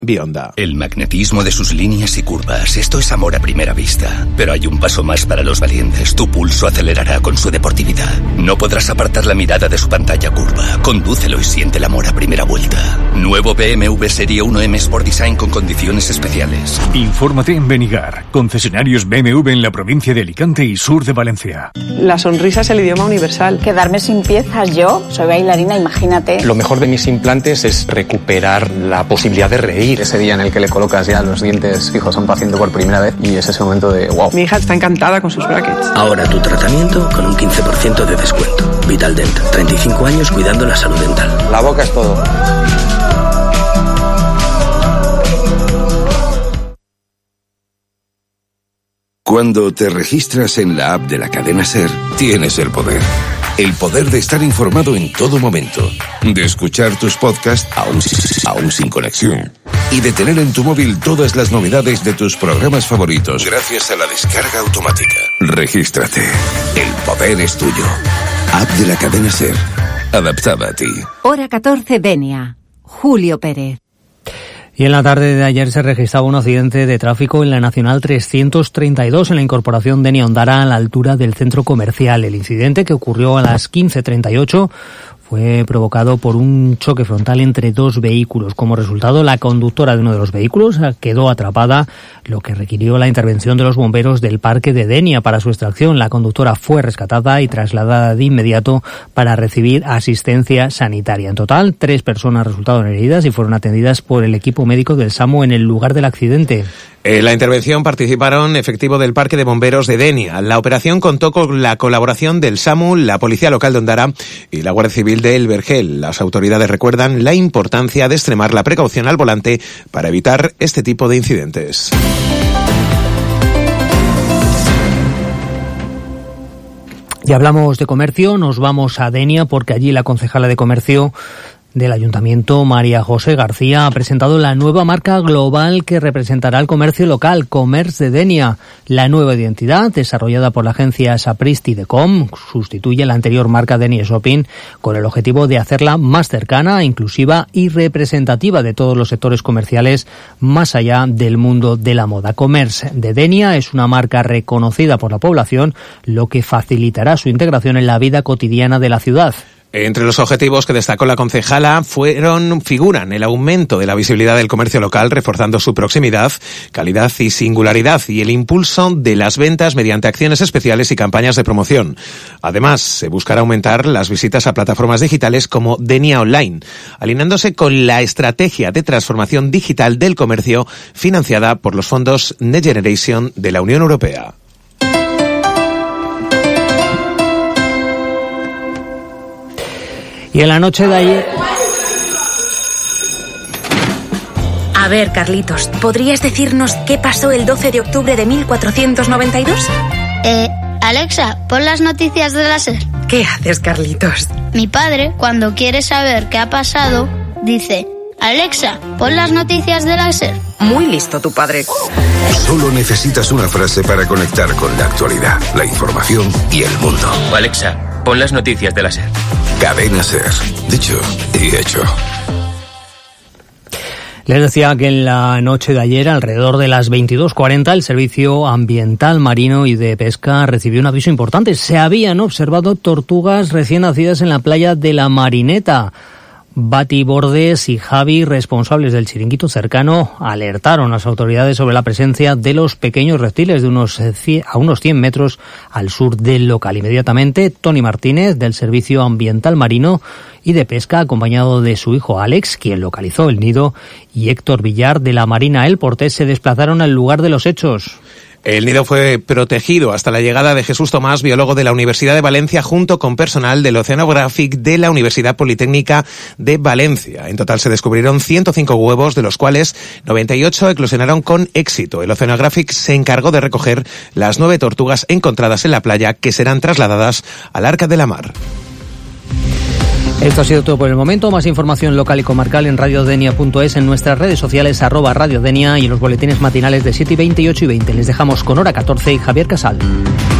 Bionda. El magnetismo de sus líneas y curvas, esto es amor a primera vista. Pero hay un paso más para los valientes. Tu pulso acelerará con su deportividad. No podrás apartar la mirada de su pantalla curva. Condúcelo y siente el amor a primera vuelta. Nuevo BMW Serie 1M Sport Design con condiciones especiales. Infórmate en Benigar, concesionarios BMW en la provincia de Alicante y sur de Valencia. La sonrisa es el idioma universal. Quedarme sin piezas, yo soy bailarina, imagínate. Lo mejor de mis implantes es recuperar la posibilidad de reír. Ese día en el que le colocas ya los dientes fijos a un paciente por primera vez y es ese momento de wow. Mi hija está encantada con sus brackets. Ahora tu tratamiento con un 15% de descuento. Vitaldent, 35 años cuidando la salud dental. La boca es todo. Cuando te registras en la app de la cadena SER, tienes el poder. El poder de estar informado en todo momento, de escuchar tus podcasts aún sin conexión y de tener en tu móvil todas las novedades de tus programas favoritos gracias a la descarga automática. Regístrate. El poder es tuyo. App de la cadena SER. Adaptada a ti. Hora 14, Denia. Julio Pérez. Y en la tarde de ayer se registraba un accidente de tráfico en la Nacional 332 en la incorporación de Denia-Ondara a la altura del centro comercial. El incidente, que ocurrió a las 15:38, fue provocado por un choque frontal entre dos vehículos. Como resultado, la conductora de uno de los vehículos quedó atrapada, lo que requirió la intervención de los bomberos del parque de Denia para su extracción. La conductora fue rescatada y trasladada de inmediato para recibir asistencia sanitaria. En total, 3 personas resultaron heridas y fueron atendidas por el equipo médico del SAMU en el lugar del accidente. En la intervención participaron efectivos del Parque de Bomberos de Denia. La operación contó con la colaboración del SAMU, la Policía Local de Ondara y la Guardia Civil de El Vergel. Las autoridades recuerdan la importancia de extremar la precaución al volante para evitar este tipo de incidentes. Y hablamos de comercio, nos vamos a Denia porque allí la concejala de comercio del Ayuntamiento, María José García, ha presentado la nueva marca global que representará el comercio local, Comerç de Denia. La nueva identidad, desarrollada por la agencia Sapristi Decom, sustituye la anterior marca Denia Shopping con el objetivo de hacerla más cercana, inclusiva y representativa de todos los sectores comerciales más allá del mundo de la moda. Comerç de Denia es una marca reconocida por la población, lo que facilitará su integración en la vida cotidiana de la ciudad. Entre los objetivos que destacó la concejala figuran el aumento de la visibilidad del comercio local, reforzando su proximidad, calidad y singularidad, y el impulso de las ventas mediante acciones especiales y campañas de promoción. Además, se buscará aumentar las visitas a plataformas digitales como Denia Online, alineándose con la estrategia de transformación digital del comercio financiada por los fondos Next Generation de la Unión Europea. Y en la noche de ayer... A ver, Carlitos, ¿podrías decirnos qué pasó el 12 de octubre de 1492? Alexa, pon las noticias de la SER. ¿Qué haces, Carlitos? Mi padre, cuando quiere saber qué ha pasado, dice: Alexa, pon las noticias de la SER. Muy listo tu padre. Solo necesitas una frase para conectar con la actualidad, la información y el mundo. Alexa, pon las noticias de la SER. Cadena SER. Dicho y hecho. Les decía que en la noche de ayer, alrededor de las 22:40, el Servicio Ambiental Marino y de Pesca recibió un aviso importante. Se habían observado tortugas recién nacidas en la playa de La Marineta. Bati Bordes y Javi, responsables del chiringuito cercano, alertaron a las autoridades sobre la presencia de los pequeños reptiles a unos 100 metros al sur del local. Inmediatamente, Tony Martínez, del Servicio Ambiental Marino y de Pesca, acompañado de su hijo Alex, quien localizó el nido, y Héctor Villar, de la Marina El Portés, se desplazaron al lugar de los hechos. El nido fue protegido hasta la llegada de Jesús Tomás, biólogo de la Universidad de Valencia, junto con personal del Oceanographic de la Universidad Politécnica de Valencia. En total se descubrieron 105 huevos, de los cuales 98 eclosionaron con éxito. El Oceanographic se encargó de recoger las 9 tortugas encontradas en la playa, que serán trasladadas al Arca de la Mar. Esto ha sido todo por el momento. Más información local y comarcal en radiodenia.es, en nuestras redes sociales @radiodenia y en los boletines matinales de 7:20 y 8:20. Les dejamos con Hora 14 y Javier Casal.